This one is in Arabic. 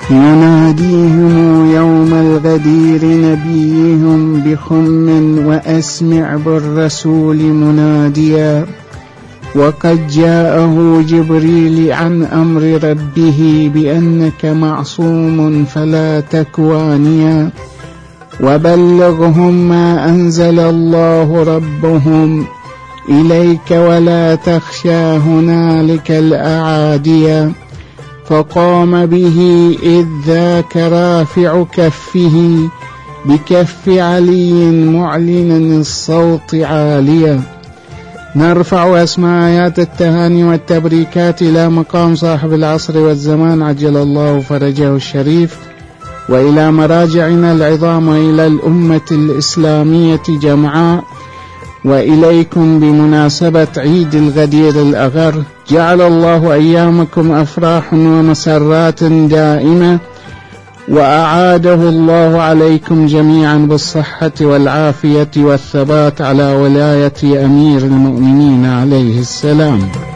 يناديهم يوم الغدير نبيهم بخم وأسمع بالرسول مناديا. وقد جاءه جبريل عن أمر ربه بأنك معصوم فلا تكوانيا. وبلغهم ما أنزل الله ربهم إليك ولا تخشى هنالك الأعاديا. فقام به إذ ذاك رافع كفه بكف علي معلنا الصوت عاليا. نرفع أسماء آيات التهاني والتبريكات إلى مقام صاحب العصر والزمان عجل الله فرجه الشريف، وإلى مراجعنا العظام، وإلى الأمة الإسلامية جمعاء، وإليكم بمناسبة عيد الغدير الأغر. جعل الله أيامكم أفراح ومسرات دائمة، وأعاده الله عليكم جميعا بالصحة والعافية والثبات على ولاية أمير المؤمنين عليه السلام.